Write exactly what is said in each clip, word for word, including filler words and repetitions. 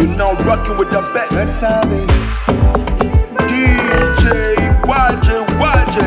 You're now rocking with the best. Let's have it. D J Y J Y J.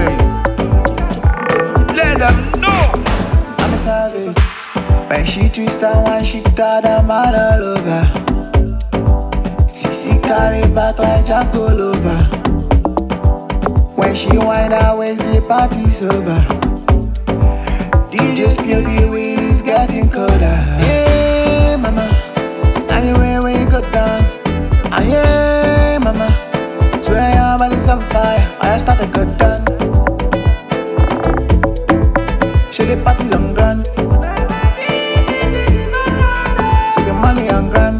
Let them know. I'm a savage. When she twist and one, she got a man all over. Sissy carry back like Jack all over. When she wind her waist, the party's over. D J spill the weed, it's getting colder. Yeah, mama. Anywhere when you go down. Ah, yeah, mama. Swear your body's on fire. I start to go down. Show the party long grand. See the money on grand.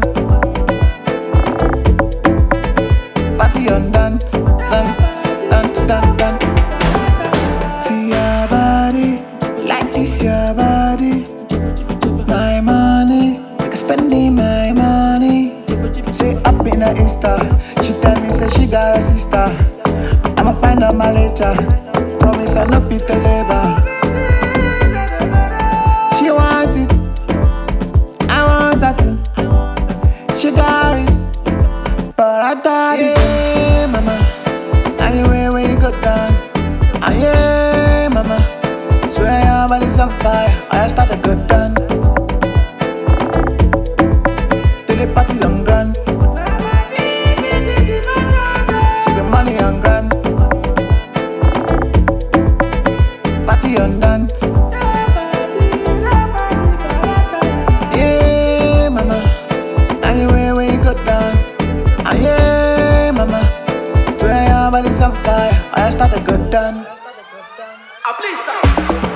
Party on done. Done, done, done, done. See your body, like this your body. My money, spending my money. Say up in her Insta. She tell me say she got a sister. I'ma find out my later. Promise I'll not be the labor. She wants it, I want her too. She got it, but I got it. Yeah, mama. Anywhere when you go down. Ah, yeah, mama. Swear your body's on fire. I start to go down. Till the party long grand. See the money on grand. Party on done. Yeah, mama. Anywhere when you go down. Ah, yeah, mama. Swear your body's on fire. I start to go down. Ah, please, sir.